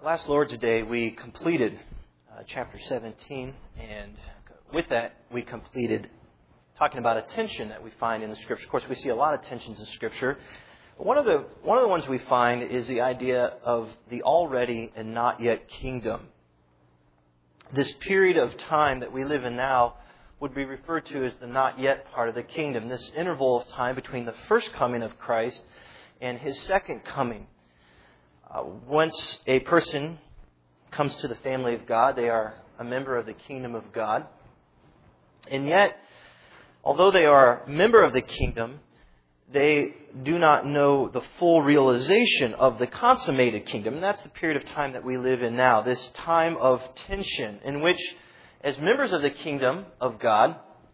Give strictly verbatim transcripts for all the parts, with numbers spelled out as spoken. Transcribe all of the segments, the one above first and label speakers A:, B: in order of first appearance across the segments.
A: Last Lord's Day, we completed uh, chapter seventeen, and with that, we completed talking about a tension that we find in the Scripture. Of course, we see a lot of tensions in Scripture. But one of the one of the ones we find is the idea of the already and not yet kingdom. This period of time that we live in now would be referred to as the not yet part of the kingdom. This interval of time between the first coming of Christ and His second coming. Uh, once a person comes to the family of God, they are a member of the kingdom of God. And yet, although they are a member of the kingdom, they do not know the full realization of the consummated kingdom. And that's the period of time that we live in now, this time of tension in which, as members of the kingdom of God,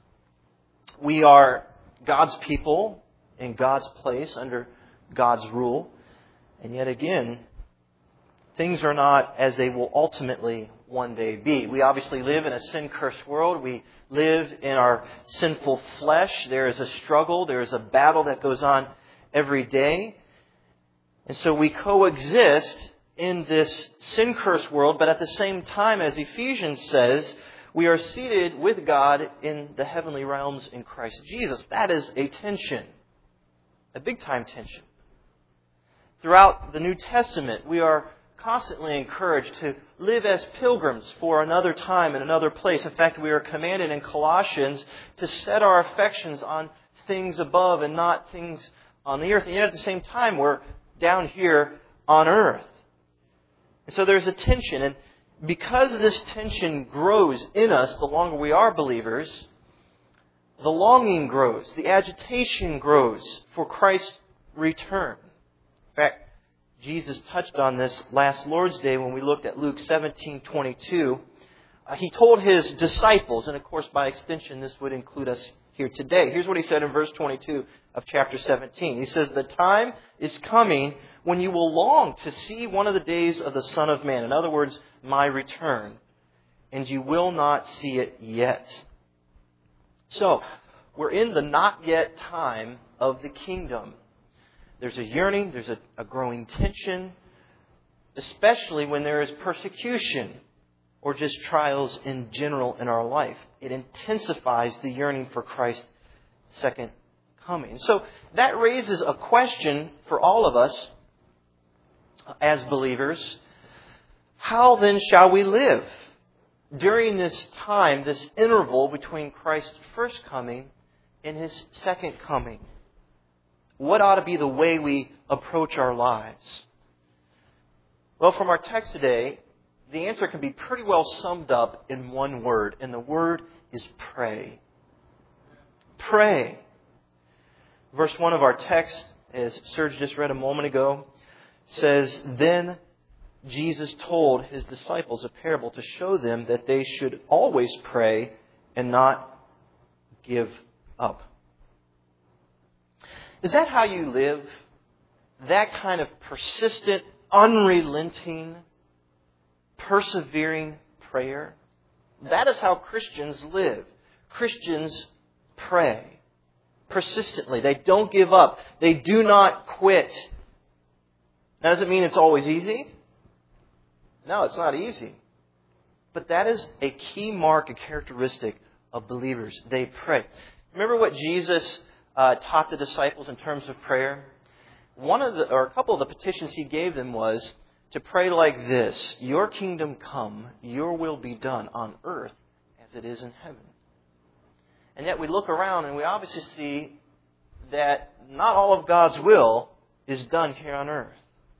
A: we are God's people in God's place under God's rule. And yet again, things are not as they will ultimately one day be. We obviously live in a sin-cursed world. We live in our sinful flesh. There is a struggle. There is a battle that goes on every day. And so we coexist in this sin-cursed world, but at the same time, as Ephesians says, we are seated with God in the heavenly realms in Christ Jesus. That is a tension, a big-time tension. Throughout the New Testament, we are constantly encouraged to live as pilgrims for another time and another place. In fact, we are commanded in Colossians to set our affections on things above and not things on the earth. And yet at the same time, we're down here on earth. And so there's a tension. And because this tension grows in us the longer we are believers, the longing grows, the agitation grows for Christ's return. In fact, Jesus touched on this last Lord's Day when we looked at Luke seventeen twenty-two. Uh, he told His disciples, and of course by extension this would include us here today. Here's what He said in verse twenty-two of chapter seventeen. He says, "The time is coming when you will long to see one of the days of the Son of Man." In other words, my return. "And you will not see it yet." So, we're in the not yet time of the kingdom. There's a yearning, there's a, a growing tension, especially when there is persecution or just trials in general in our life. It intensifies the yearning for Christ's second coming. So that raises a question for all of us as believers. How then shall we live during this time, this interval between Christ's first coming and His second coming? What ought to be the way we approach our lives? Well, from our text today, the answer can be pretty well summed up in one word, and the word is pray. Pray. Verse one of our text, as Serge just read a moment ago, says, "Then Jesus told His disciples a parable to show them that they should always pray and not give up." Is that how you live? That kind of persistent, unrelenting, persevering prayer? That is how Christians live. Christians pray persistently. They don't give up. They do not quit. That doesn't mean it's always easy. No, it's not easy. But that is a key mark, a characteristic of believers. They pray. Remember what Jesus Uh, taught the disciples in terms of prayer? One of the, or a couple of the petitions He gave them was to pray like this: "Your kingdom come, your will be done on earth as it is in heaven." And yet we look around and we obviously see that not all of God's will is done here on earth.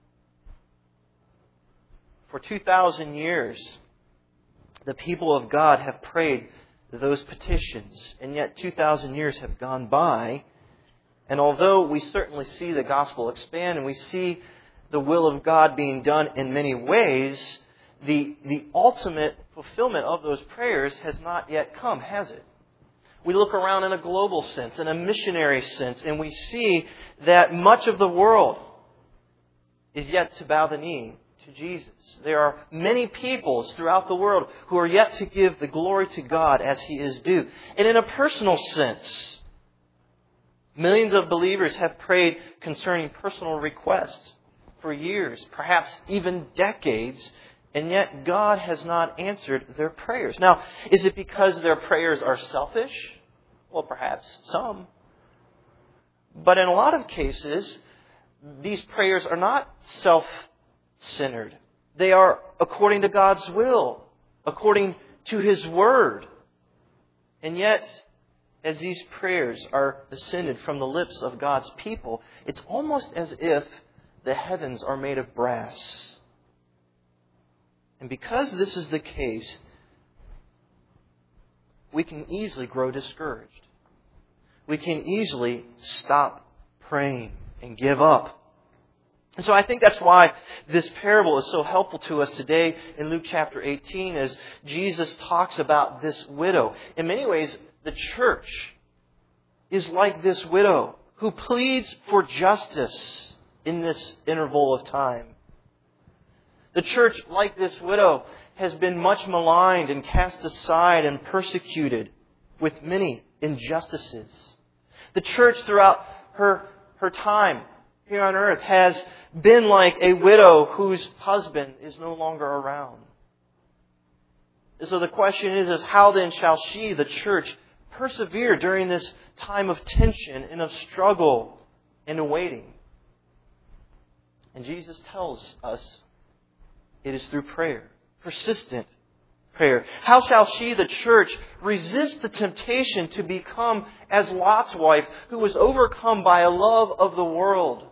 A: For two thousand years, the people of God have prayed those petitions. And yet two thousand years have gone by. And although we certainly see the gospel expand and we see the will of God being done in many ways, the, the ultimate fulfillment of those prayers has not yet come, has it? We look around in a global sense, in a missionary sense, and we see that much of the world is yet to bow the knee to Jesus. There are many peoples throughout the world who are yet to give the glory to God as He is due. And in a personal sense, millions of believers have prayed concerning personal requests for years, perhaps even decades, and yet God has not answered their prayers. Now, is it because their prayers are selfish? Well, perhaps some. But in a lot of cases, these prayers are not self-centered. They are according to God's will, according to His Word. And yet, as these prayers are ascended from the lips of God's people, it's almost as if the heavens are made of brass. And because this is the case, we can easily grow discouraged. We can easily stop praying and give up. And so I think that's why this parable is so helpful to us today in Luke chapter eighteen, as Jesus talks about this widow. In many ways, the church is like this widow who pleads for justice in this interval of time. The church, like this widow, has been much maligned and cast aside and persecuted with many injustices. The church throughout her, her time here on earth has been like a widow whose husband is no longer around. And so the question is, is how then shall she, the church, persevere during this time of tension and of struggle and awaiting? And Jesus tells us it is through prayer, persistent prayer. How shall she, the church, resist the temptation to become as Lot's wife, who was overcome by a love of the world?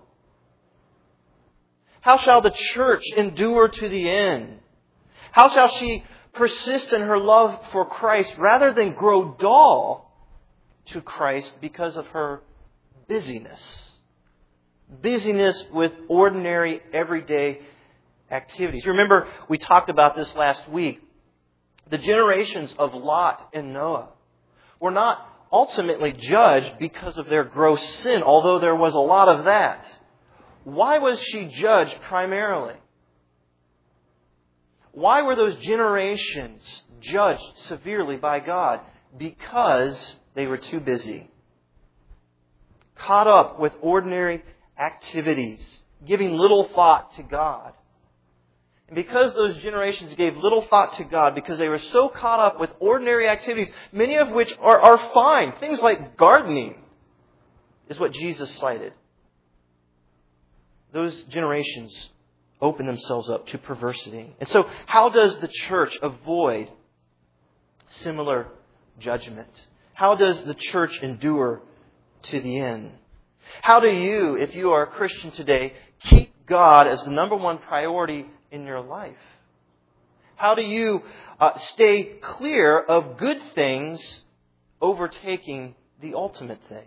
A: How shall the church endure to the end? How shall she persist in her love for Christ rather than grow dull to Christ because of her busyness? Busyness with ordinary, everyday activities. Remember, we talked about this last week. The generations of Lot and Noah were not ultimately judged because of their gross sin, although there was a lot of that. Why was she judged primarily? Why were those generations judged severely by God? Because they were too busy. Caught up with ordinary activities, giving little thought to God. And because those generations gave little thought to God, because they were so caught up with ordinary activities, many of which are, are fine. Things like gardening is what Jesus cited. Those generations open themselves up to perversity. And so how does the church avoid similar judgment? How does the church endure to the end? How do you, if you are a Christian today, keep God as the number one priority in your life? How do you uh, stay clear of good things overtaking the ultimate thing?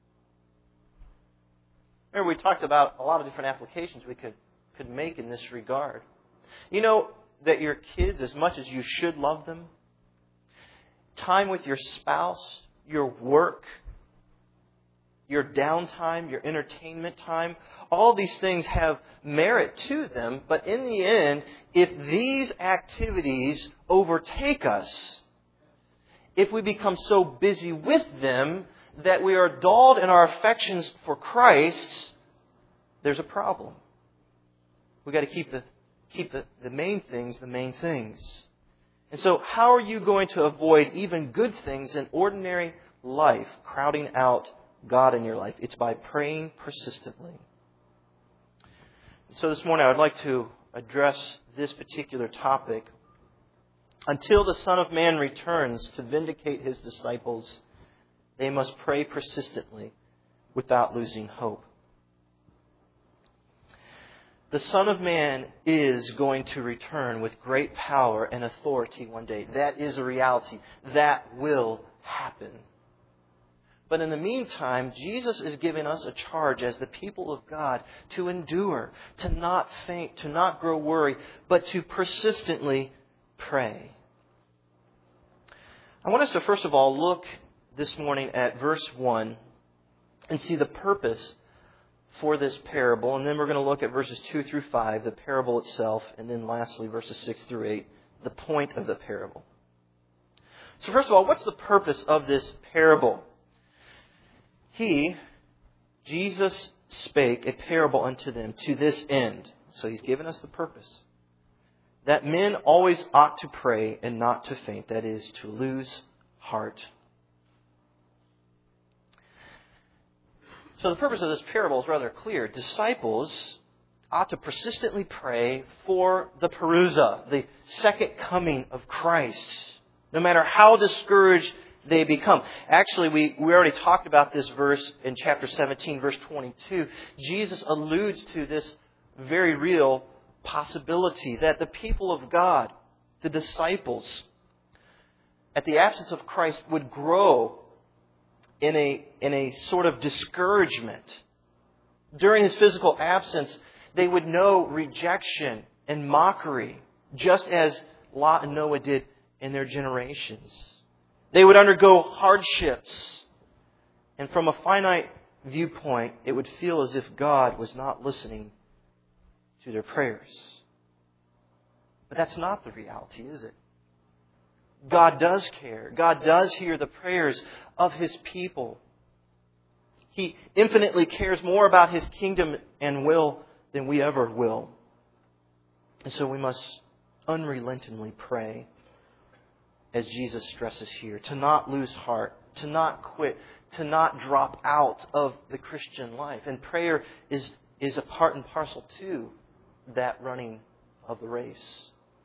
A: Remember, we talked about a lot of different applications we could, could make in this regard. You know that your kids, as much as you should love them, time with your spouse, your work, your downtime, your entertainment time, all these things have merit to them. But in the end, if these activities overtake us, if we become so busy with them that we are dulled in our affections for Christ, there's a problem. We've got to keep the keep the, the main things the main things. And so how are you going to avoid even good things in ordinary life crowding out God in your life? It's by praying persistently. So this morning I would like to address this particular topic. Until the Son of Man returns to vindicate His disciples, they must pray persistently without losing hope. The Son of Man is going to return with great power and authority one day. That is a reality. That will happen. But in the meantime, Jesus is giving us a charge as the people of God to endure, to not faint, to not grow weary, but to persistently pray. I want us to first of all look this morning at verse one and see the purpose for this parable. And then we're going to look at verses two through five, the parable itself. And then lastly, verses six through eight, the point of the parable. So first of all, what's the purpose of this parable? He, Jesus, spake a parable unto them to this end. So He's given us the purpose. That men always ought to pray and not to faint. That is, to lose heart. So the purpose of this parable is rather clear. Disciples ought to persistently pray for the parousia, the second coming of Christ, no matter how discouraged they become. Actually, we, we already talked about this verse in chapter seventeen, verse twenty-two. Jesus alludes to this very real possibility that the people of God, the disciples, at the absence of Christ would grow in a, in a sort of discouragement. During His physical absence, they would know rejection and mockery, just as Lot and Noah did in their generations. They would undergo hardships. And from a finite viewpoint, it would feel as if God was not listening to their prayers. But that's not the reality, is it? God does care. God does hear the prayers of His people. He infinitely cares more about His kingdom and will than we ever will. And so we must unrelentingly pray, as Jesus stresses here, to not lose heart, to not quit, to not drop out of the Christian life. And prayer is, is a part and parcel to that running of the race.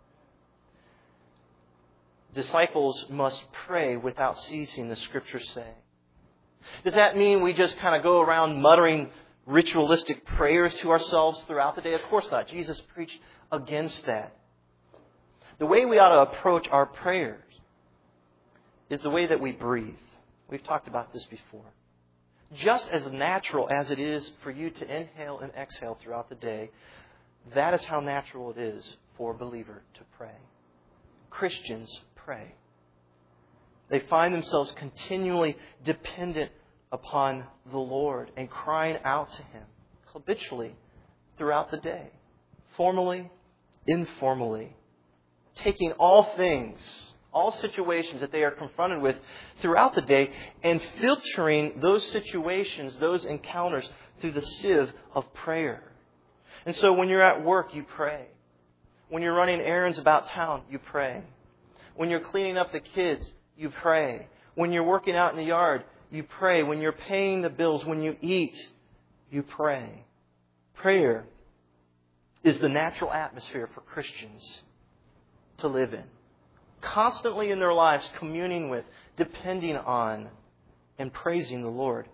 A: Disciples must pray without ceasing, the Scriptures say. Does that mean we just kind of go around muttering ritualistic prayers to ourselves throughout the day? Of course not. Jesus preached against that. The way we ought to approach our prayers is the way that we breathe. We've talked about this before. Just as natural as it is for you to inhale and exhale throughout the day, that is how natural it is for a believer to pray. Christians pray. They find themselves continually dependent upon the Lord and crying out to Him habitually throughout the day, formally, informally, taking all things, all situations that they are confronted with throughout the day and filtering those situations, those encounters through the sieve of prayer. And so when you're at work, you pray. When you're running errands about town, you pray. When you're cleaning up the kids, you pray. When you're working out in the yard, you pray. When you're paying the bills, when you eat, you pray. Prayer is the natural atmosphere for Christians to live in. Constantly in their lives, communing with, depending on, and praising the Lord.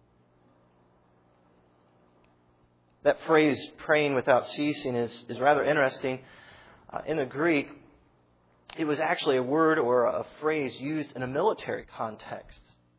A: That phrase, praying without ceasing, is, is rather interesting. Uh, in the Greek, it was actually a word or a phrase used in a military context.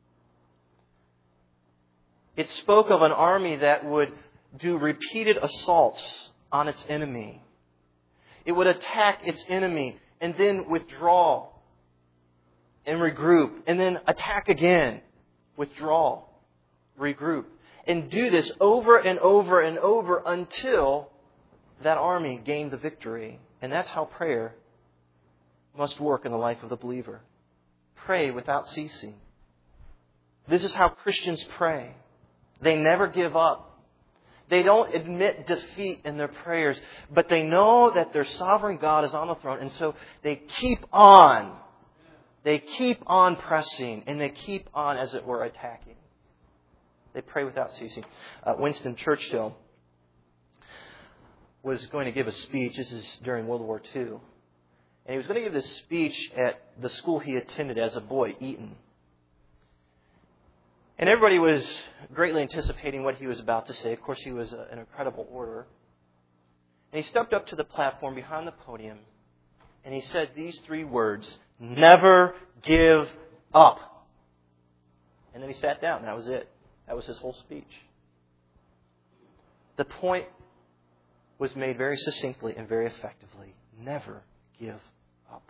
A: It spoke of an army that would do repeated assaults on its enemy. It would attack its enemy and then withdraw and regroup, and then attack again, withdraw, regroup. And do this over and over and over until that army gained the victory. And that's how prayer must work in the life of the believer. Pray without ceasing. This is how Christians pray. They never give up. They don't admit defeat in their prayers, but they know that their sovereign God is on the throne, and so they keep on. They keep on pressing, and they keep on, as it were, attacking. They pray without ceasing. Uh, Winston Churchill was going to give a speech. This is during World War Two. And he was going to give this speech at the school he attended as a boy, Eton. And everybody was greatly anticipating what he was about to say. Of course, he was a, an incredible orator. And he stepped up to the platform behind the podium, and he said these three words: never give up. And then he sat down. That was it. That was his whole speech. The point was made very succinctly and very effectively. Never give up.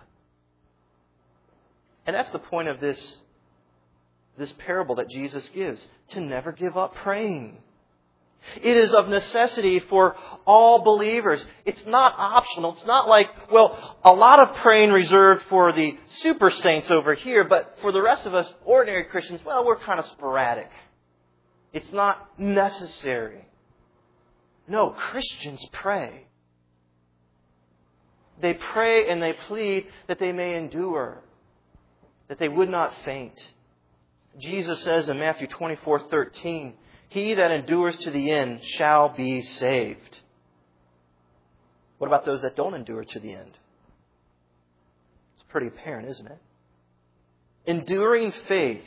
A: And that's the point of this, this parable that Jesus gives. To never give up praying. It is of necessity for all believers. It's not optional. It's not like, well, a lot of praying reserved for the super saints over here, but for the rest of us ordinary Christians, well, we're kind of sporadic. It's not necessary. No, Christians pray. They pray and they plead that they may endure, that they would not faint. Jesus says in Matthew twenty-four thirteen, "He that endures to the end shall be saved." What about those that don't endure to the end? It's pretty apparent, isn't it? Enduring faith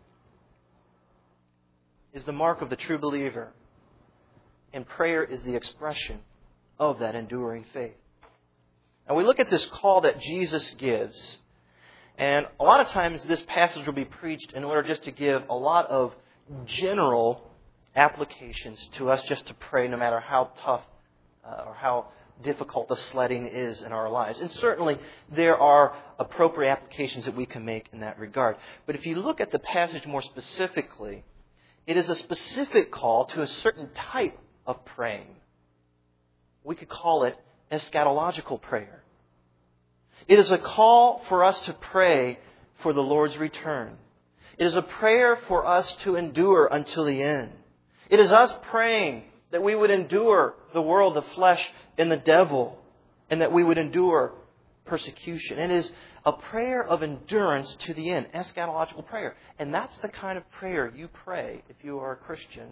A: is the mark of the true believer. And prayer is the expression of that enduring faith. And we look at this call that Jesus gives. And a lot of times this passage will be preached in order just to give a lot of general applications to us just to pray no matter how tough uh, or how difficult the sledding is in our lives. And certainly there are appropriate applications that we can make in that regard. But if you look at the passage more specifically, it is a specific call to a certain type of praying. We could call it eschatological prayer. It is a call for us to pray for the Lord's return. It is a prayer for us to endure until the end. It is us praying that we would endure the world, the flesh, and the devil, and that we would endure persecution. It is a prayer of endurance to the end, eschatological prayer. And that's the kind of prayer you pray if you are a Christian.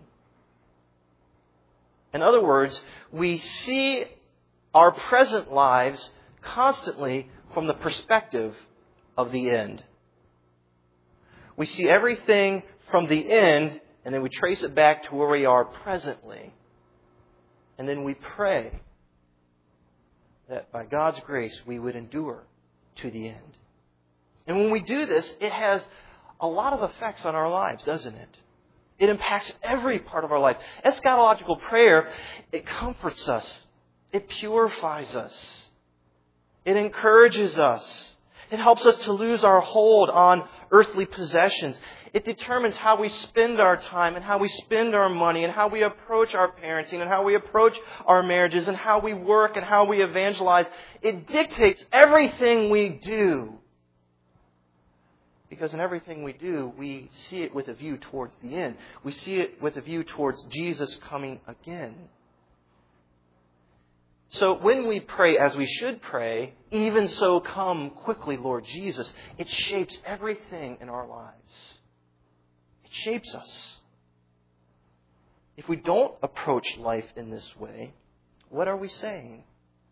A: In other words, we see our present lives constantly from the perspective of the end. We see everything from the end, and then we trace it back to where we are presently. And then we pray that by God's grace we would endure to the end. And when we do this, it has a lot of effects on our lives, doesn't it? It impacts every part of our life. Eschatological prayer, it comforts us. It purifies us. It encourages us. It helps us to lose our hold on earthly possessions. It determines how we spend our time and how we spend our money and how we approach our parenting and how we approach our marriages and how we work and how we evangelize. It dictates everything we do. Because in everything we do, we see it with a view towards the end. We see it with a view towards Jesus coming again. So when we pray as we should pray, even so come quickly, Lord Jesus, it shapes everything in our lives. It shapes us. If we don't approach life in this way, what are we saying?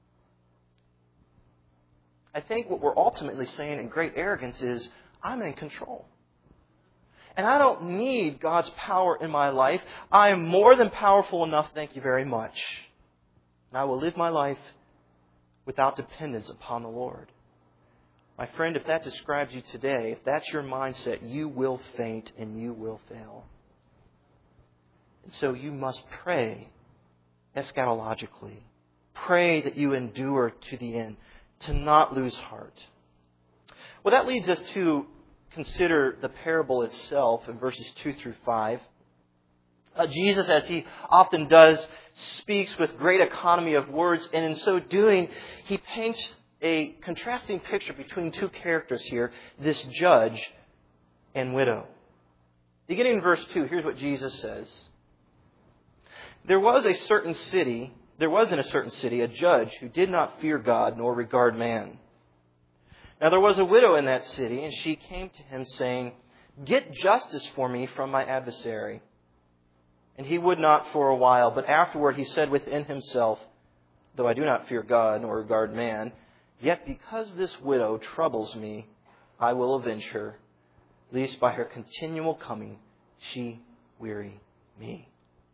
A: I think what we're ultimately saying in great arrogance is, I'm in control. And I don't need God's power in my life. I am more than powerful enough, thank you very much. And I will live my life without dependence upon the Lord. My friend, if that describes you today, if that's your mindset, you will faint and you will fail. And so you must pray eschatologically. Pray that you endure to the end, to not lose heart. Well, that leads us to consider the parable itself in verses two through five. Uh, Jesus, as he often does, speaks with great economy of words, and in so doing, he paints a contrasting picture between two characters here, this judge and widow. Beginning in verse two, here's what Jesus says. There was a certain city, there was in a certain city a judge who did not fear God nor regard man. Now there was a widow in that city, and she came to him saying, "Get justice for me from my adversary." And he would not for a while, but afterward he said within himself, "Though I do not fear God nor regard man, yet because this widow troubles me, I will avenge her, lest by her continual coming she weary me."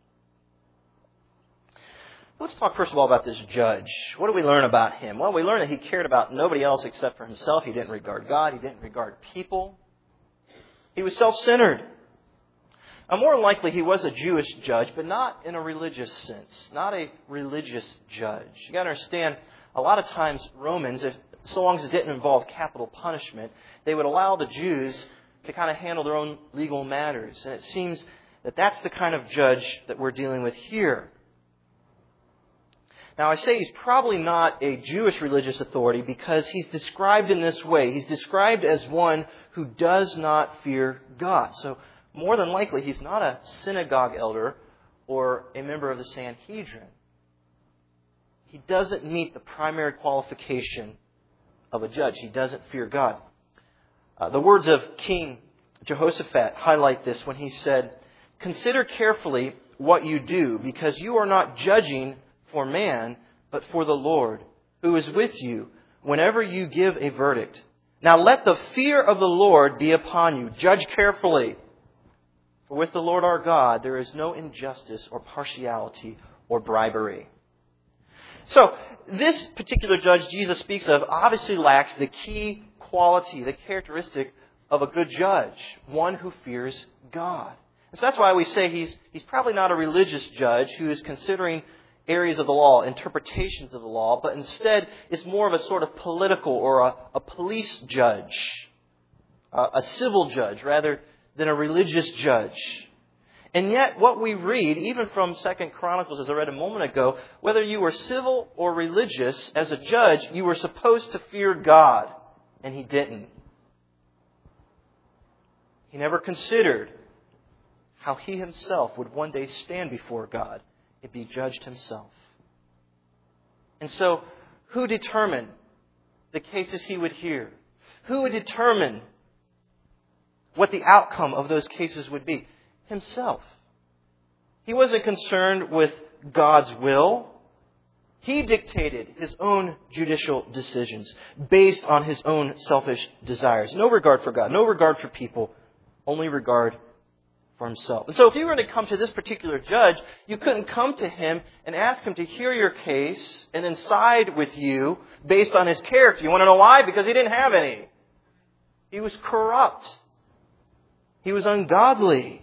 A: Let's talk first of all about this judge. What do we learn about him? Well, we learn that he cared about nobody else except for himself. He didn't regard God. He didn't regard people. He was self-centered. Now, more likely he was a Jewish judge, but not in a religious sense. Not a religious judge. You got to understand, a lot of times Romans, if so long as it didn't involve capital punishment, they would allow the Jews to kind of handle their own legal matters. And it seems that that's the kind of judge that we're dealing with here. Now, I say he's probably not a Jewish religious authority because he's described in this way. He's described as one who does not fear God. So, more than likely, he's not a synagogue elder or a member of the Sanhedrin. he doesn't meet the primary qualification of a judge. He doesn't fear God. Uh, the words of King Jehoshaphat highlight this when he said, "Consider carefully what you do, because you are not judging for man, but for the Lord, who is with you whenever you give a verdict. Now let the fear of the Lord be upon you. Judge carefully. For with the Lord our God there is no injustice or partiality or bribery." So, this particular judge Jesus speaks of obviously lacks the key quality, the characteristic of a good judge, one who fears God. And so that's why we say he's, he's probably not a religious judge who is considering areas of the law, interpretations of the law, but instead is more of a sort of political or a, a police judge, a, a civil judge rather than a religious judge. And yet what we read, even from Second Chronicles, as I read a moment ago, whether you were civil or religious, as a judge, you were supposed to fear God. And he didn't. He never considered how he himself would one day stand before God and be judged himself. And so, who determined the cases he would hear? Who would determine what the outcome of those cases would be? Himself. He wasn't concerned with God's will. He dictated his own judicial decisions based on his own selfish desires. No regard for God, no regard for people, only regard for himself. And so if you were to come to this particular judge, you couldn't come to him and ask him to hear your case and then side with you based on his character. You want to know why? Because he didn't have any. He was corrupt. He was ungodly.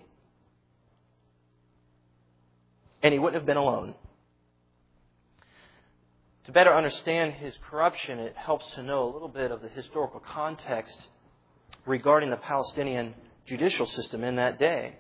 A: And he wouldn't have been alone. To better understand his corruption, it helps to know a little bit of the historical context regarding the Palestinian judicial system in that day.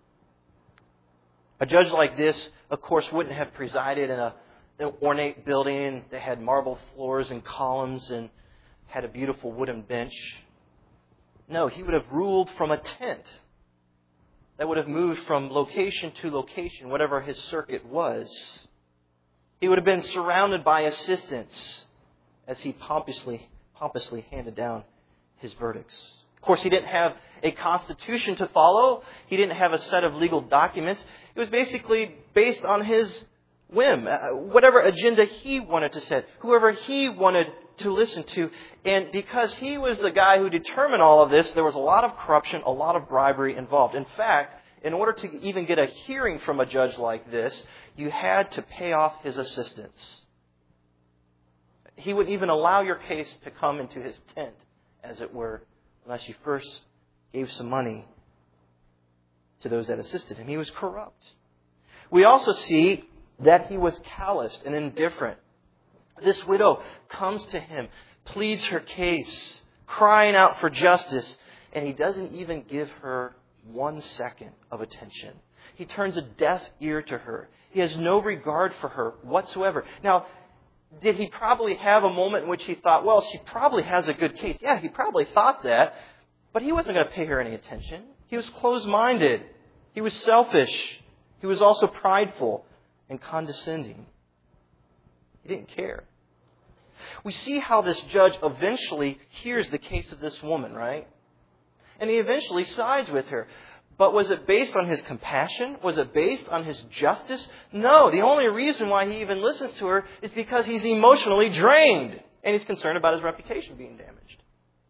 A: A judge like this, of course, wouldn't have presided in a, an ornate building that had marble floors and columns and had a beautiful wooden bench. No, he would have ruled from a tent that would have moved from location to location, whatever his circuit was. He would have been surrounded by assistants as he pompously, pompously handed down his verdicts. Of course, he didn't have a constitution to follow. He didn't have a set of legal documents. It was basically based on his whim, whatever agenda he wanted to set, whoever he wanted to listen to. And because he was the guy who determined all of this, there was a lot of corruption, a lot of bribery involved. In fact, in order to even get a hearing from a judge like this, you had to pay off his assistants. He wouldn't even allow your case to come into his tent, as it were, unless you first gave some money to those that assisted him. He was corrupt. We also see that he was calloused and indifferent. This widow comes to him, pleads her case, crying out for justice, and he doesn't even give her one second of attention. He turns a deaf ear to her. He has no regard for her whatsoever. Now, did he probably have a moment in which he thought, well, she probably has a good case? Yeah, he probably thought that, but he wasn't going to pay her any attention. He was closed-minded. He was selfish. He was also prideful and condescending. He didn't care. We see how this judge eventually hears the case of this woman, right? And he eventually sides with her. But was it based on his compassion? Was it based on his justice? No. The only reason why he even listens to her is because he's emotionally drained. And he's concerned about his reputation being damaged.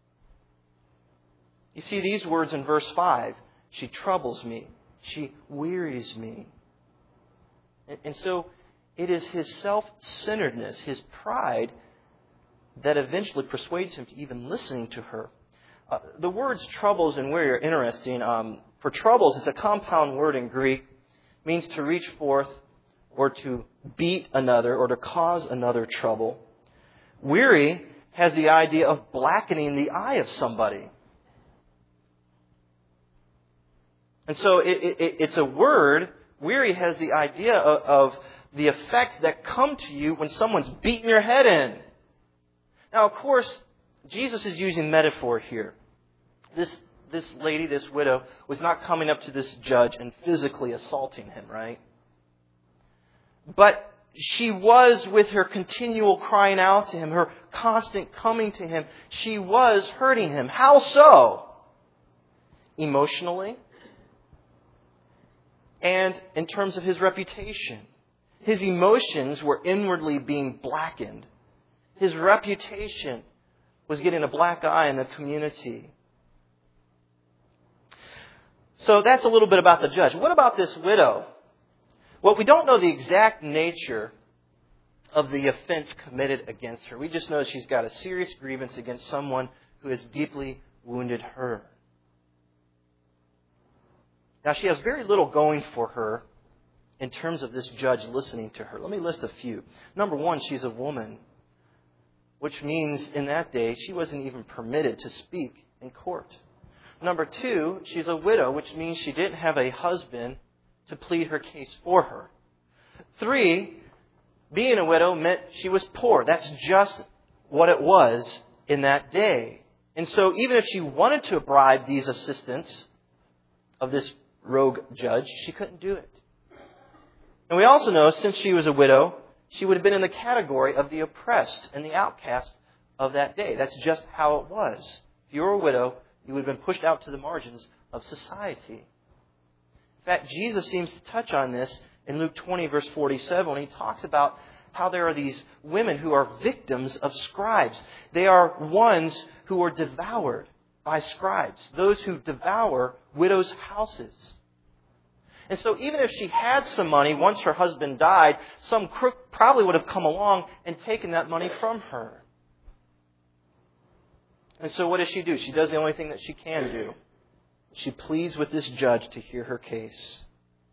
A: You see these words in verse five. She troubles me. She wearies me. And, and so it is his self-centeredness, his pride, that eventually persuades him to even listening to her. Uh, the words troubles and weary are interesting. Um, for troubles, it's a compound word in Greek. It means to reach forth or to beat another or to cause another trouble. Weary has the idea of blackening the eye of somebody. And so it, it, it's a word. Weary has the idea of, of the effects that come to you when someone's beating your head in. Now, of course, Jesus is using metaphor here. This this lady, this widow, was not coming up to this judge and physically assaulting him, right? But she was, with her continual crying out to him, her constant coming to him, she was hurting him. How so? Emotionally, and in terms of his reputation. His emotions were inwardly being blackened. His reputation was getting a black eye in the community. So that's a little bit about the judge. What about this widow? Well, we don't know the exact nature of the offense committed against her. We just know she's got a serious grievance against someone who has deeply wounded her. Now, she has very little going for her in terms of this judge listening to her. Let me list a few. Number one, she's a woman, which means in that day she wasn't even permitted to speak in court. Number two, she's a widow, which means she didn't have a husband to plead her case for her. Three, being a widow meant she was poor. That's just what it was in that day. And so even if she wanted to bribe these assistants of this rogue judge, she couldn't do it. And we also know, since she was a widow, she would have been in the category of the oppressed and the outcast of that day. That's just how it was. If you were a widow, you would have been pushed out to the margins of society. In fact, Jesus seems to touch on this in Luke twenty, verse forty-seven, when he talks about how there are these women who are victims of scribes. They are ones who are devoured by scribes, those who devour widows' houses. And so even if she had some money, once her husband died, some crook probably would have come along and taken that money from her. And so what does she do? She does the only thing that she can do. She pleads with this judge to hear her case.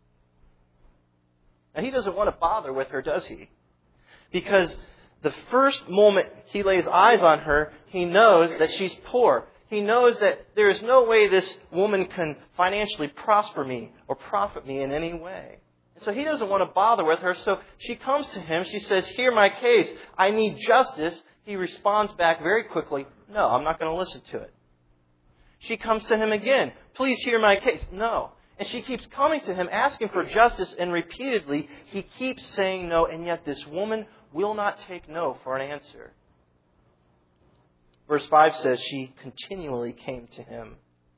A: Now, he doesn't want to bother with her, does he? Because the first moment he lays eyes on her, he knows that she's poor. He knows that there is no way this woman can financially prosper me or profit me in any way. So he doesn't want to bother with her. So she comes to him. She says, "Hear my case. I need justice." He responds back very quickly, "No, I'm not going to listen to it." She comes to him again. "Please hear my case." "No." And she keeps coming to him, asking for justice, and repeatedly he keeps saying no, and yet this woman will not take no for an answer. Verse five says she continually came to him.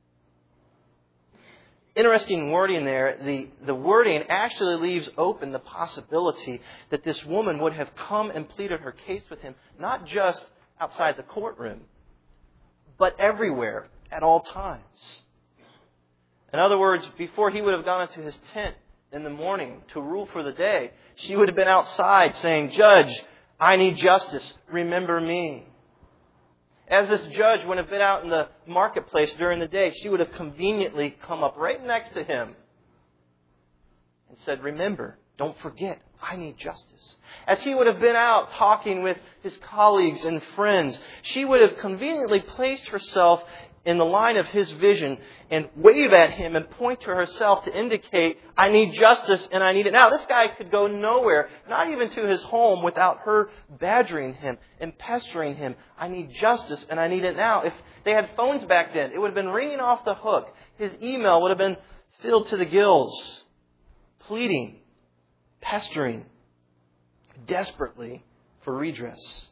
A: Interesting wording there. The, the wording actually leaves open the possibility that this woman would have come and pleaded her case with him, not just outside the courtroom, but everywhere, at all times. In other words, before he would have gone into his tent in the morning to rule for the day, she would have been outside saying, "Judge, I need justice. Remember me." As this judge would have been out in the marketplace during the day, she would have conveniently come up right next to him and said, "Remember, don't forget, I need justice." As he would have been out talking with his colleagues and friends, she would have conveniently placed herself in the line of his vision and wave at him and point to herself to indicate, "I need justice and I need it now." This guy could go nowhere, not even to his home, without her badgering him and pestering him. "I need justice and I need it now." If they had phones back then, it would have been ringing off the hook. His email would have been filled to the gills, pleading, pestering, desperately for redress.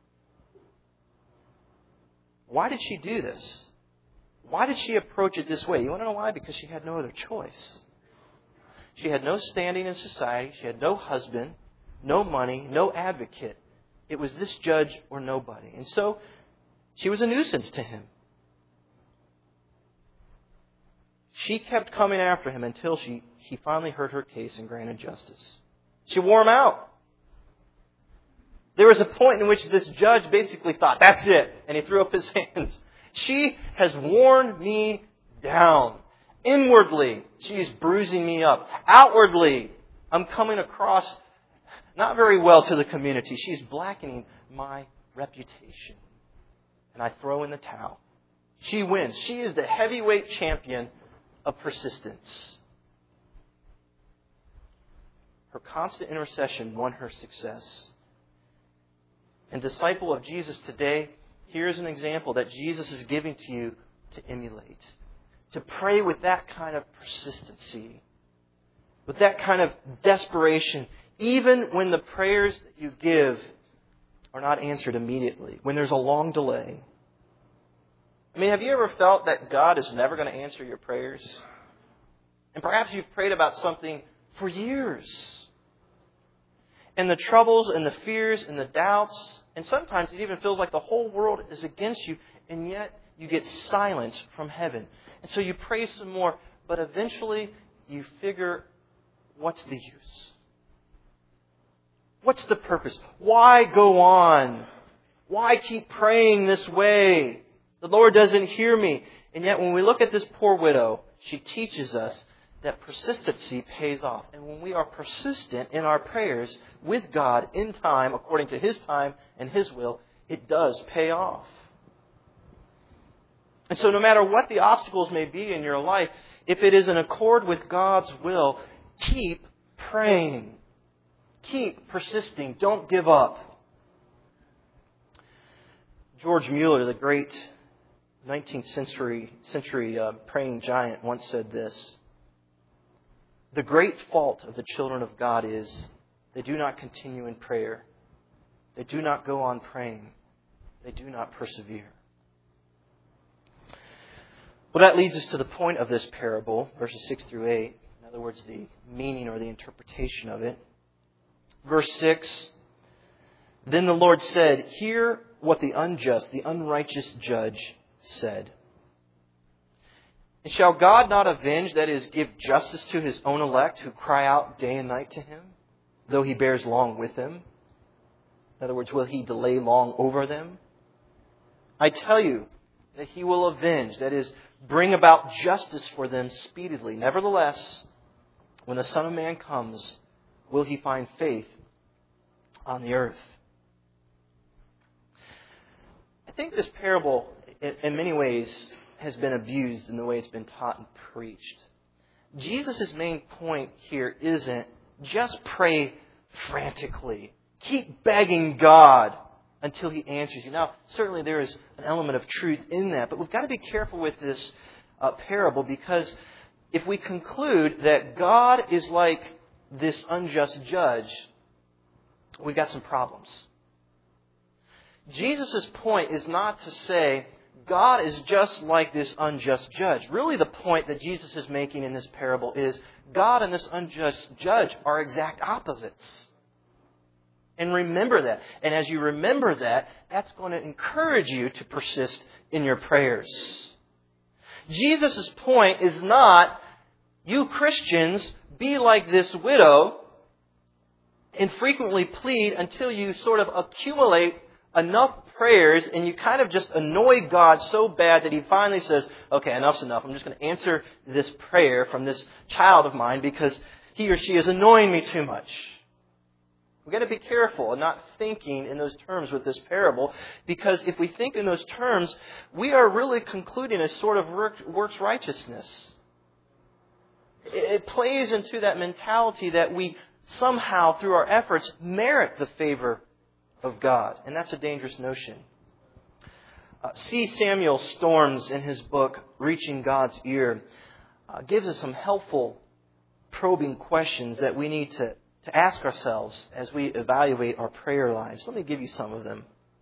A: Why did she do this? Why did she approach it this way? You want to know why? Because she had no other choice. She had no standing in society. She had no husband, no money, no advocate. It was this judge or nobody. And so she was a nuisance to him. She kept coming after him until she, he finally heard her case and granted justice. She wore him out. There was a point in which this judge basically thought, "That's it," and he threw up his hands. "She has worn me down. Inwardly, she's bruising me up. Outwardly, I'm coming across not very well to the community. She's blackening my reputation." And I throw in the towel. She wins. She is the heavyweight champion of persistence. Her constant intercession won her success. And disciple of Jesus today, here's an example that Jesus is giving to you to emulate. To pray with that kind of persistency, with that kind of desperation, Even when the prayers that you give are not answered immediately, when there's a long delay. I mean, have you ever felt that God is never going to answer your prayers? And perhaps you've prayed about something for years. And the troubles and the fears and the doubts, and sometimes it even feels like the whole world is against you, and yet you get silence from heaven. And so you pray some more, but eventually you figure, what's the use? What's the purpose? Why go on? Why keep praying this way? The Lord doesn't hear me. And yet when we look at this poor widow, she teaches us that persistency pays off. And when we are persistent in our prayers with God in time, according to His time and His will, it does pay off. And so no matter what the obstacles may be in your life, if it is in accord with God's will, keep praying. Keep persisting. Don't give up. George Mueller, the great nineteenth century, century uh, praying giant, once said this: "The great fault of the children of God is they do not continue in prayer. They do not go on praying. They do not persevere." Well, that leads us to the point of this parable, verses six through eight. In other words, the meaning or the interpretation of it. Verse six, "Then the Lord said, 'Hear what the unjust, the unrighteous judge said. And shall God not avenge, that is, give justice to His own elect who cry out day and night to Him, though He bears long with them?' In other words, will He delay long over them? I tell you that He will avenge, that is, bring about justice for them speedily. Nevertheless, when the Son of Man comes, will He find faith on the earth?" I think this parable, in many ways, has been abused in the way it's been taught and preached. Jesus' main point here isn't just pray frantically. Keep begging God until He answers you. Now, certainly there is an element of truth in that, but we've got to be careful with this uh, parable, because if we conclude that God is like this unjust judge, we've got some problems. Jesus' point is not to say God is just like this unjust judge. Really, the point that Jesus is making in this parable is God and this unjust judge are exact opposites. And remember that. And as you remember that, that's going to encourage you to persist in your prayers. Jesus' point is not, you Christians, be like this widow and frequently plead until you sort of accumulate enough prayers and you kind of just annoy God so bad that He finally says, okay, enough's enough. I'm just going to answer this prayer from this child of mine because he or she is annoying me too much. We've got to be careful and not thinking in those terms with this parable, because if we think in those terms, we are really concluding a sort of works righteousness. It plays into that mentality that we somehow, through our efforts, merit the favor of God. And that's a dangerous notion. Uh, C. Samuel Storms, in his book, Reaching God's Ear, uh, gives us some helpful probing questions that we need to, to ask ourselves as we evaluate our prayer lives. Let me give you some of them.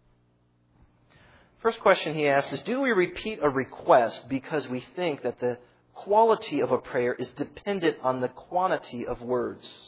A: First question he asks is, do we repeat a request because we think that the quality of a prayer is dependent on the quantity of words?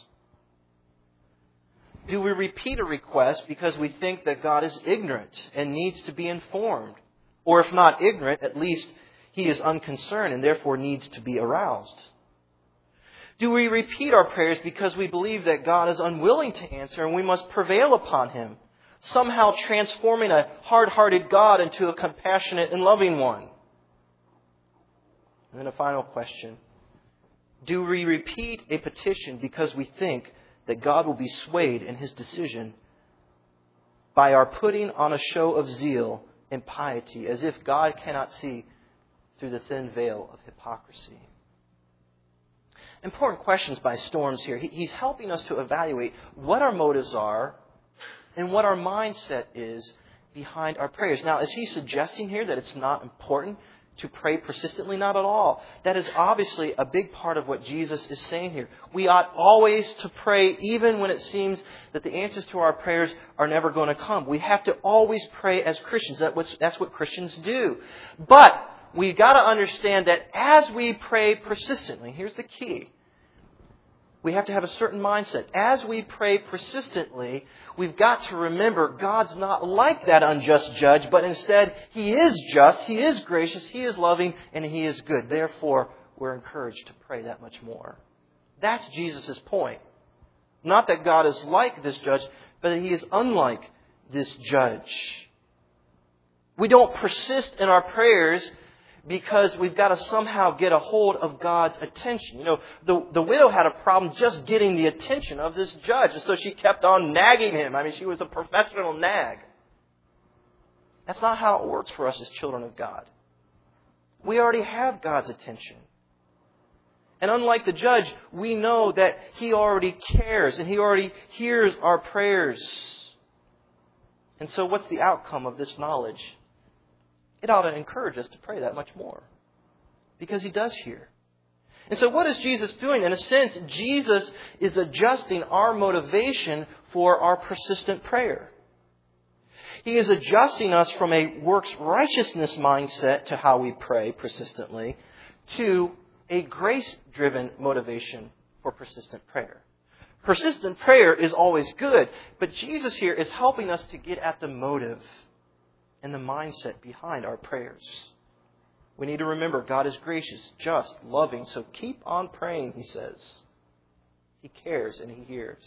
A: Do we repeat a request because we think that God is ignorant and needs to be informed? Or if not ignorant, at least He is unconcerned and therefore needs to be aroused? Do we repeat our prayers because we believe that God is unwilling to answer and we must prevail upon Him, somehow transforming a hard-hearted God into a compassionate and loving one? And then a final question. Do we repeat a petition because we think that God will be swayed in His decision by our putting on a show of zeal and piety, as if God cannot see through the thin veil of hypocrisy? Important questions by Storms here. He's helping us to evaluate what our motives are and what our mindset is behind our prayers. Now, is he suggesting here that it's not important to pray persistently? Not at all. That is obviously a big part of what Jesus is saying here. We ought always to pray even when it seems that the answers to our prayers are never going to come. We have to always pray as Christians. That's what Christians do. But we've got to understand that as we pray persistently, here's the key. We have to have a certain mindset. As we pray persistently, we've got to remember God's not like that unjust judge, but instead He is just, He is gracious, He is loving, and He is good. Therefore, we're encouraged to pray that much more. That's Jesus' point. Not that God is like this judge, but that He is unlike this judge. We don't persist in our prayers because we've got to somehow get a hold of God's attention. You know, the, the widow had a problem just getting the attention of this judge. And so she kept on nagging him. I mean, she was a professional nag. That's not how it works for us as children of God. We already have God's attention. And unlike the judge, we know that He already cares and He already hears our prayers. And so what's the outcome of this knowledge? It ought to encourage us to pray that much more. Because He does hear. And so what is Jesus doing? In a sense, Jesus is adjusting our motivation for our persistent prayer. He is adjusting us from a works righteousness mindset to how we pray persistently to a grace-driven motivation for persistent prayer. Persistent prayer is always good, but Jesus here is helping us to get at the motive and the mindset behind our prayers. We need to remember God is gracious, just, loving. So keep on praying, He says. He cares and He hears.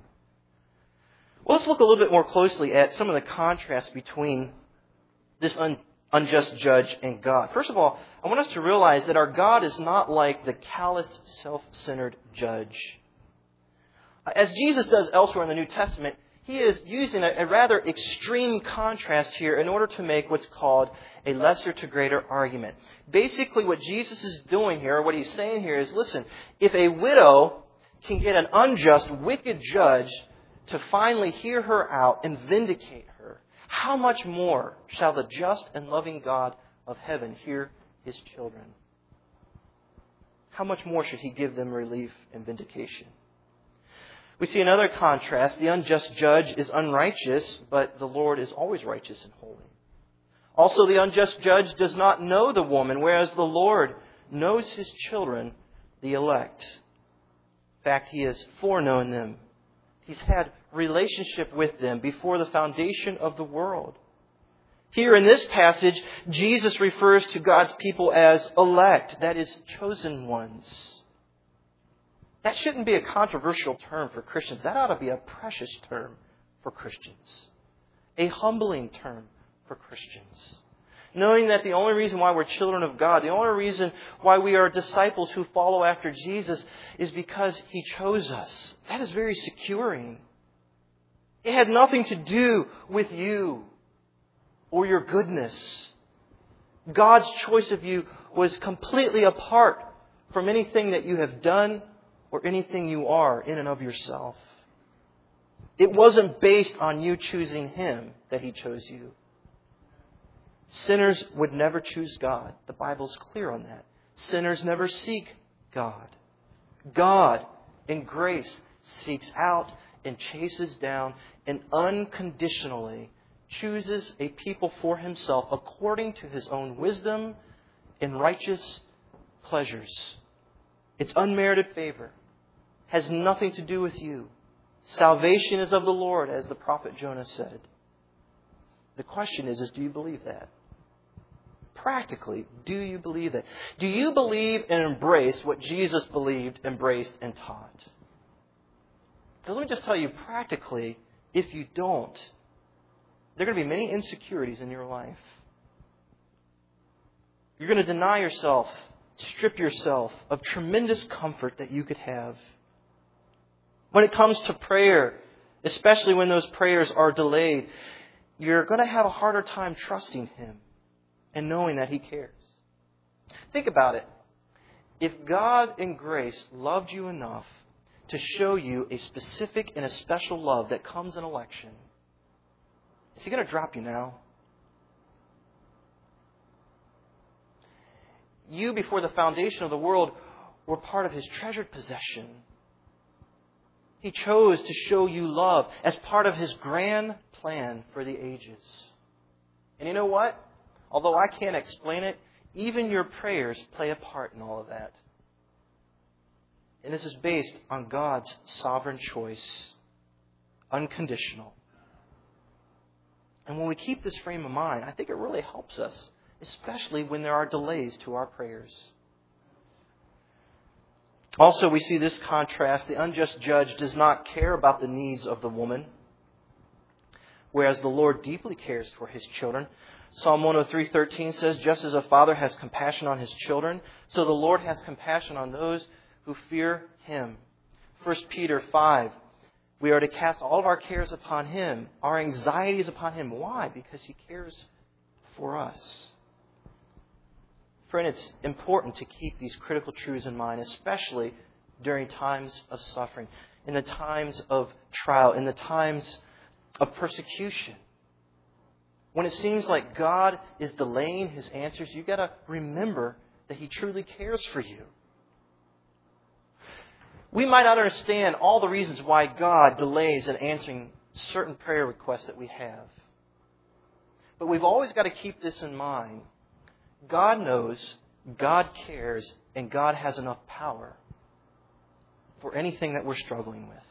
A: Well, let's look a little bit more closely at some of the contrasts between this un- unjust judge and God. First of all, I want us to realize that our God is not like the calloused, self-centered judge. As Jesus does elsewhere in the New Testament, He is using a, a rather extreme contrast here in order to make what's called a lesser to greater argument. Basically, what Jesus is doing here, or what He's saying here is, listen, if a widow can get an unjust, wicked judge to finally hear her out and vindicate her, how much more shall the just and loving God of heaven hear His children? How much more should He give them relief and vindication? We see another contrast. The unjust judge is unrighteous, but the Lord is always righteous and holy. Also, the unjust judge does not know the woman, whereas the Lord knows His children, the elect. In fact, He has foreknown them. He's had relationship with them before the foundation of the world. Here in this passage, Jesus refers to God's people as elect, that is, chosen ones. That shouldn't be a controversial term for Christians. That ought to be a precious term for Christians. A humbling term for Christians. Knowing that the only reason why we're children of God, the only reason why we are disciples who follow after Jesus is because He chose us. That is very securing. It had nothing to do with you or your goodness. God's choice of you was completely apart from anything that you have done or anything you are in and of yourself. It wasn't based on you choosing Him that He chose you. Sinners would never choose God. The Bible's clear on that. Sinners never seek God. God, in grace, seeks out and chases down and unconditionally chooses a people for Himself according to His own wisdom and righteous pleasures. It's unmerited favor. Has nothing to do with you. Salvation is of the Lord, as the prophet Jonah said. The question is, is do you believe that? Practically, do you believe that? Do you believe and embrace what Jesus believed, embraced, and taught? So let me just tell you, practically, if you don't, there are going to be many insecurities in your life. You're going to deny yourself, strip yourself of tremendous comfort that you could have. When it comes to prayer, especially when those prayers are delayed, you're going to have a harder time trusting Him and knowing that He cares. Think about it. If God in grace loved you enough to show you a specific and a special love that comes in election, is He going to drop you now? you before the foundation of the world were part of His treasured possession. He chose to show you love as part of His grand plan for the ages. And you know what? Although I can't explain it, even your prayers play a part in all of that. And this is based on God's sovereign choice, unconditional. And when we keep this frame of mind, I think it really helps us, especially when there are delays to our prayers. Also, we see this contrast. The unjust judge does not care about the needs of the woman, whereas the Lord deeply cares for His children. Psalm one oh three thirteen says, just as a father has compassion on his children, so the Lord has compassion on those who fear Him. First Peter five, we are to cast all of our cares upon Him, our anxieties upon Him. Why? Because He cares for us. Friend, it's important to keep these critical truths in mind, especially during times of suffering, in the times of trial, in the times of persecution. When it seems like God is delaying His answers, you've got to remember that He truly cares for you. We might not understand all the reasons why God delays in answering certain prayer requests that we have. But we've always got to keep this in mind. God knows, God cares, and God has enough power for anything that we're struggling with.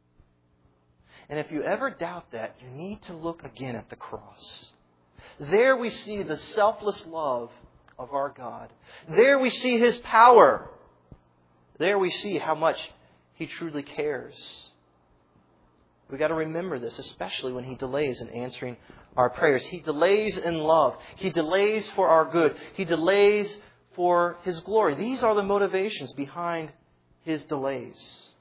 A: And if you ever doubt that, you need to look again at the cross. There we see the selfless love of our God. There we see His power. There we see how much He truly cares. We've got to remember this, especially when He delays in answering our prayers. He delays in love. He delays for our good. He delays for His glory. These are the motivations behind His delays.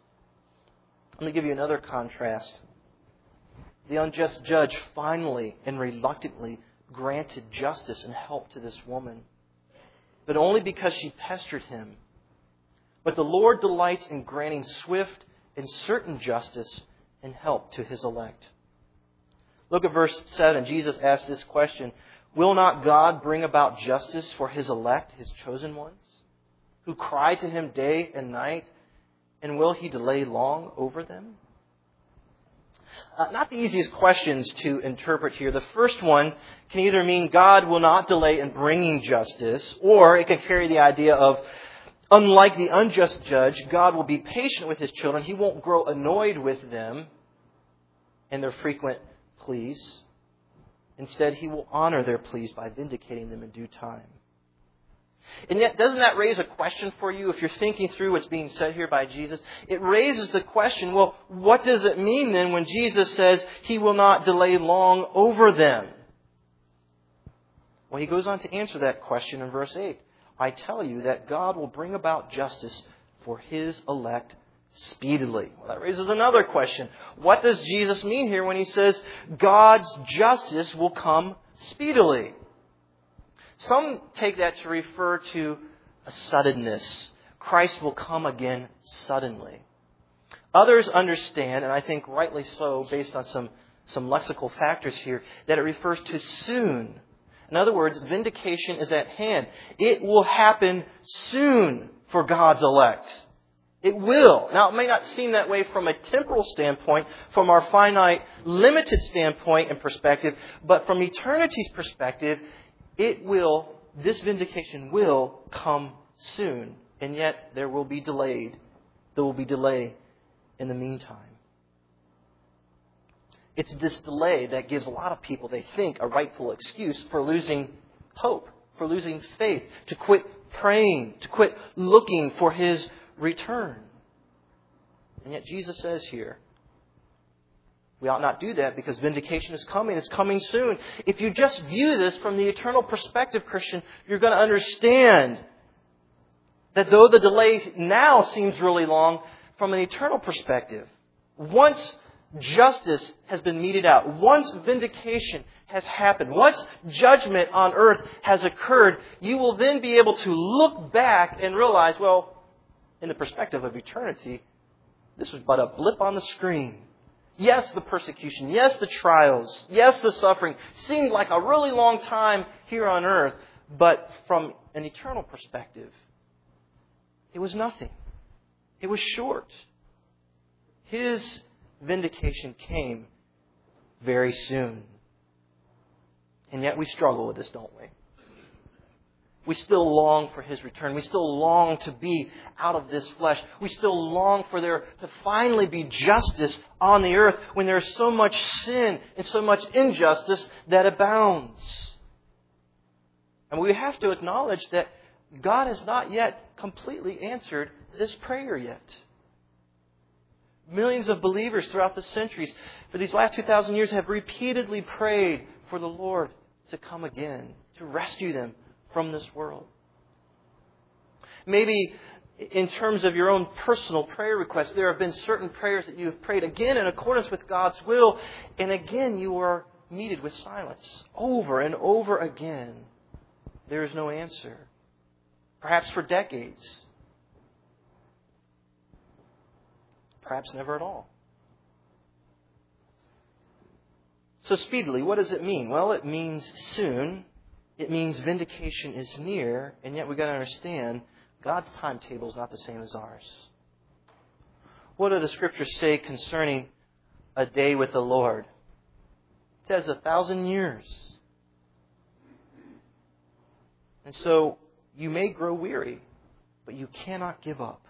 A: Let me give you another contrast. The unjust judge finally and reluctantly granted justice and help to this woman, but only because she pestered him. But the Lord delights in granting swift and certain justice and help to His elect. Look at verse seven. Jesus asked this question, will not God bring about justice for His elect, His chosen ones, who cry to Him day and night, and will He delay long over them? Uh, not the easiest questions to interpret here. The first one can either mean God will not delay in bringing justice, or it can carry the idea of, unlike the unjust judge, God will be patient with His children. He won't grow annoyed with them and their frequent pleas. Instead, He will honor their pleas by vindicating them in due time. And yet, doesn't that raise a question for you if you're thinking through what's being said here by Jesus? It raises the question, well, what does it mean then when Jesus says He will not delay long over them? Well, He goes on to answer that question in verse eight. I tell you that God will bring about justice for His elect speedily. Well, that raises another question. What does Jesus mean here when He says God's justice will come speedily? Some take that to refer to a suddenness. Christ will come again suddenly. Others understand, and I think rightly so, based on some, some lexical factors here, that it refers to soon. In other words, vindication is at hand. It will happen soon for God's elect. It will. Now, it may not seem that way from a temporal standpoint, from our finite, limited standpoint and perspective, but from eternity's perspective, it will, this vindication will come soon. And yet, there will be delayed. There will be delay in the meantime. It's this delay that gives a lot of people, they think, a rightful excuse for losing hope, for losing faith, to quit praying, to quit looking for His return. And yet Jesus says here, we ought not do that because vindication is coming. It's coming soon. If you just view this from the eternal perspective, Christian, you're going to understand that though the delay now seems really long, from an eternal perspective, once justice has been meted out, once vindication has happened, once judgment on earth has occurred, you will then be able to look back and realize, well, in the perspective of eternity, this was but a blip on the screen. Yes, the persecution. Yes, the trials. Yes, the suffering seemed like a really long time here on earth. But from an eternal perspective, it was nothing. It was short. His vindication came very soon. And yet we struggle with this, don't we? We still long for His return. We still long to be out of this flesh. We still long for there to finally be justice on the earth when there is so much sin and so much injustice that abounds. And we have to acknowledge that God has not yet completely answered this prayer yet. Millions of believers throughout the centuries for these last two thousand years have repeatedly prayed for the Lord to come again, to rescue them from this world. Maybe in terms of your own personal prayer requests, there have been certain prayers that you have prayed again in accordance with God's will, and again you are meted with silence. Over and over again, there is no answer. Perhaps for decades. Perhaps never at all. So speedily, what does it mean? Well, it means soon. It means vindication is near, and yet we've got to understand God's timetable is not the same as ours. What do the Scriptures say concerning a day with the Lord? It says a thousand years. And so you may grow weary, but you cannot give up.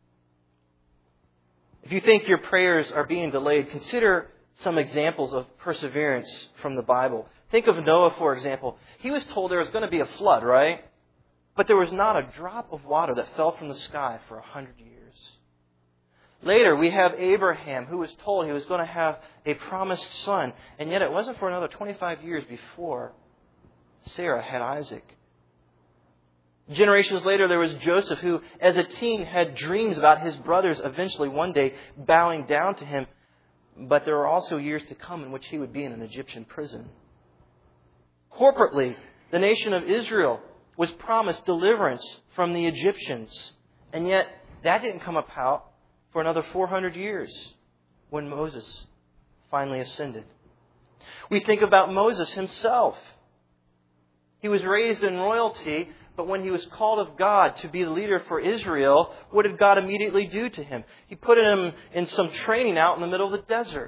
A: If you think your prayers are being delayed, consider some examples of perseverance from the Bible. Think of Noah, for example. He was told there was going to be a flood, right? But there was not a drop of water that fell from the sky for a hundred years. Later, we have Abraham, who was told he was going to have a promised son. And yet it wasn't for another twenty-five years before Sarah had Isaac. Generations later, there was Joseph, who as a teen had dreams about his brothers eventually one day bowing down to him. But there were also years to come in which he would be in an Egyptian prison. Corporately, the nation of Israel was promised deliverance from the Egyptians. And yet, that didn't come about for another four hundred years when Moses finally ascended. We think about Moses himself. He was raised in royalty, but when he was called of God to be the leader for Israel, what did God immediately do to him? He put him in some training out in the middle of the desert.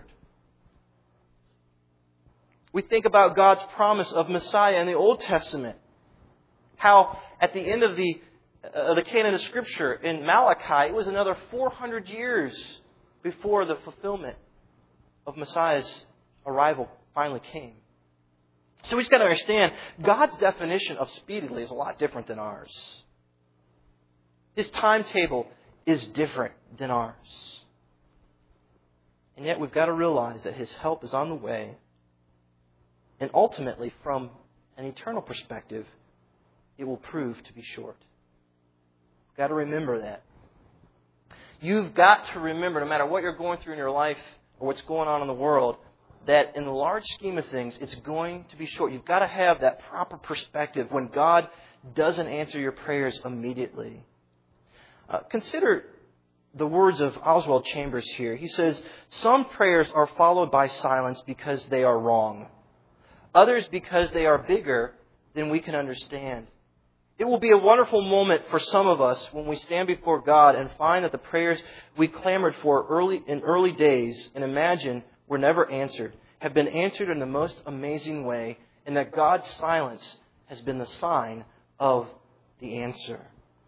A: We think about God's promise of Messiah in the Old Testament. How at the end of the, uh, the canon of Scripture in Malachi, it was another four hundred years before the fulfillment of Messiah's arrival finally came. So we just got to understand, God's definition of speedily is a lot different than ours. His timetable is different than ours. And yet we've got to realize that His help is on the way. And ultimately, from an eternal perspective, it will prove to be short. You've got to remember that. You've got to remember, no matter what you're going through in your life or what's going on in the world, that in the large scheme of things, it's going to be short. You've got to have that proper perspective when God doesn't answer your prayers immediately. Uh, consider the words of Oswald Chambers here. He says, some prayers are followed by silence because they are wrong. Others because they are bigger than we can understand. It will be a wonderful moment for some of us when we stand before God and find that the prayers we clamored for early in early days and imagine were never answered, have been answered in the most amazing way, and that God's silence has been the sign of the answer.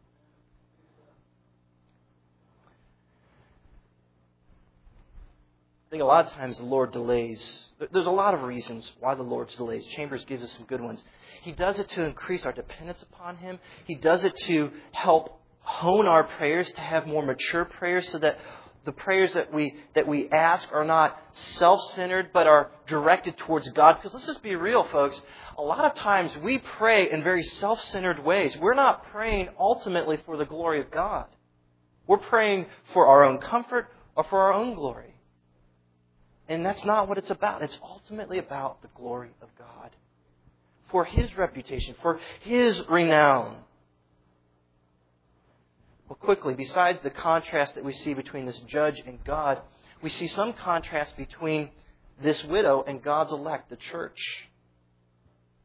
A: I think a lot of times the Lord delays. There's a lot of reasons why the Lord delays. Chambers gives us some good ones. He does it to increase our dependence upon Him. He does it to help hone our prayers, to have more mature prayers so that the prayers that we that we ask are not self-centered but are directed towards God. Because let's just be real, folks. A lot of times we pray in very self-centered ways. We're not praying ultimately for the glory of God. We're praying for our own comfort or for our own glory. And that's not what it's about. It's ultimately about the glory of God. For His reputation, for His renown. Well, quickly, besides the contrast that we see between this judge and God, we see some contrast between this widow and God's elect, the church.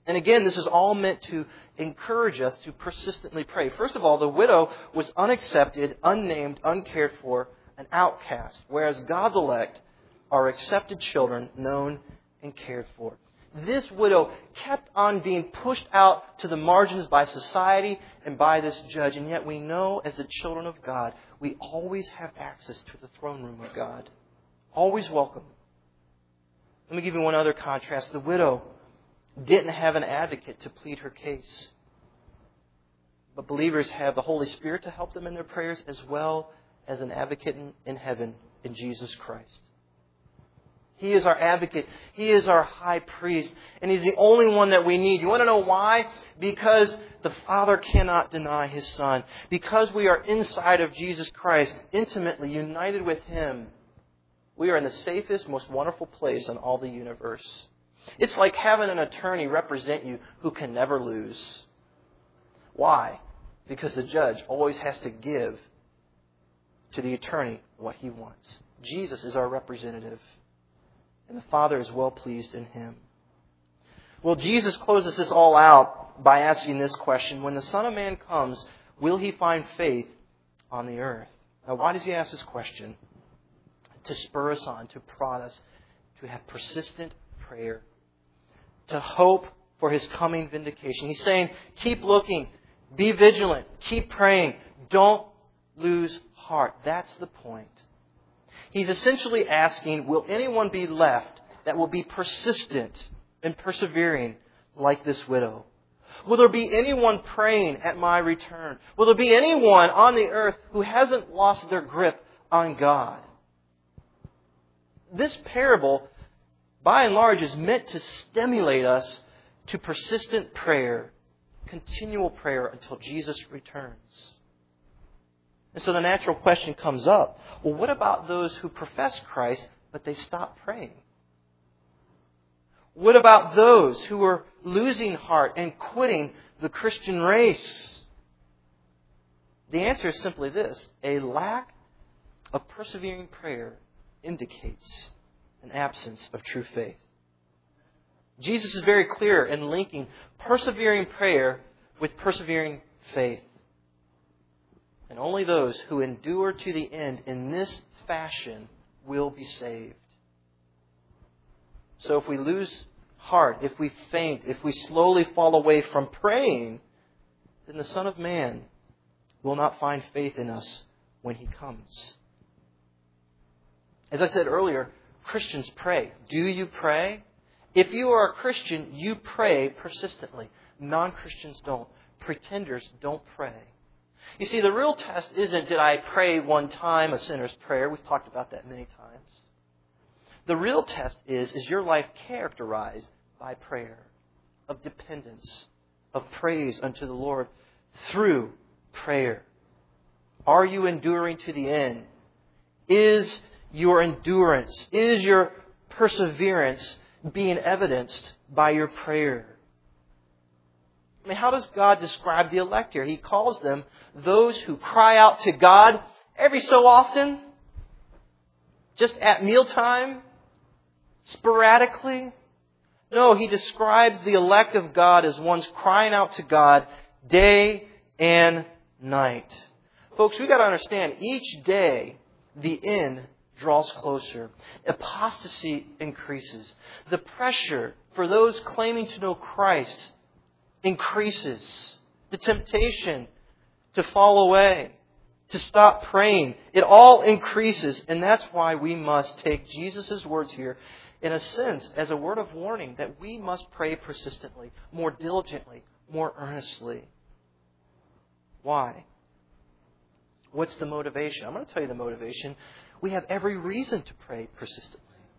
A: And again, this is all meant to encourage us to persistently pray. First of all, the widow was unaccepted, unnamed, uncared for, an outcast, whereas God's elect are accepted children, known and cared for. This widow kept on being pushed out to the margins by society and by this judge. And yet we know as the children of God, we always have access to the throne room of God. Always welcome. Let me give you one other contrast. The widow didn't have an advocate to plead her case. But believers have the Holy Spirit to help them in their prayers, as well as an advocate in, in heaven in Jesus Christ. He is our advocate. He is our high priest. And He's the only one that we need. You want to know why? Because the Father cannot deny His Son. Because we are inside of Jesus Christ, intimately united with Him, we are in the safest, most wonderful place in all the universe. It's like having an attorney represent you who can never lose. Why? Because the judge always has to give to the attorney what he wants. Jesus is our representative. And the Father is well pleased in Him. Well, Jesus closes this all out by asking this question. When the Son of Man comes, will He find faith on the earth? Now, why does He ask this question? To spur us on, to prod us, to have persistent prayer, to hope for His coming vindication. He's saying, keep looking, be vigilant, keep praying, don't lose heart. That's the point. He's essentially asking, will anyone be left that will be persistent and persevering like this widow? Will there be anyone praying at my return? Will there be anyone on the earth who hasn't lost their grip on God? This parable, by and large, is meant to stimulate us to persistent prayer, continual prayer until Jesus returns. And so the natural question comes up, well, what about those who profess Christ, but they stop praying? What about those who are losing heart and quitting the Christian race? The answer is simply this: a lack of persevering prayer indicates an absence of true faith. Jesus is very clear in linking persevering prayer with persevering faith. And only those who endure to the end in this fashion will be saved. So if we lose heart, if we faint, if we slowly fall away from praying, then the Son of Man will not find faith in us when He comes. As I said earlier, Christians pray. Do you pray? If you are a Christian, you pray persistently. Non-Christians don't. Pretenders don't pray. You see, the real test isn't, did I pray one time a sinner's prayer? We've talked about that many times. The real test is, is your life characterized by prayer, of dependence, of praise unto the Lord through prayer? Are you enduring to the end? Is your endurance, is your perseverance being evidenced by your prayer? I mean, how does God describe the elect here? He calls them those who cry out to God every so often, just at mealtime, sporadically. No, He describes the elect of God as ones crying out to God day and night. Folks, we've got to understand, each day the end draws closer. Apostasy increases. The pressure for those claiming to know Christ increases. The temptation to fall away, to stop praying, it all increases. And that's why we must take Jesus' words here, in a sense, as a word of warning that we must pray persistently, more diligently, more earnestly. Why? What's the motivation? I'm going to tell you the motivation. We have every reason to pray persistently.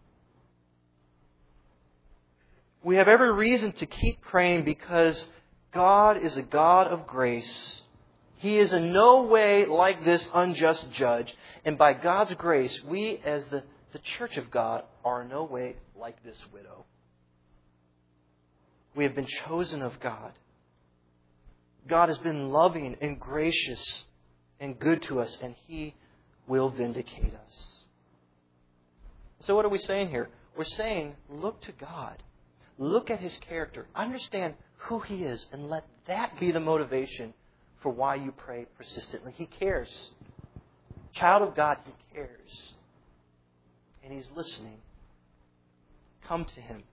A: We have every reason to keep praying because God is a God of grace. He is in no way like this unjust judge. And by God's grace, we as the, the church of God are in no way like this widow. We have been chosen of God. God has been loving and gracious and good to us, and He will vindicate us. So what are we saying here? We're saying, look to God. Look at His character. Understand who He is. And let that be the motivation for why you pray persistently. He cares. Child of God, He cares. And He's listening. Come to Him.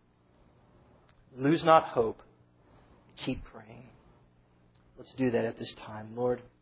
A: Lose not hope. Keep praying. Let's do that at this time. Lord,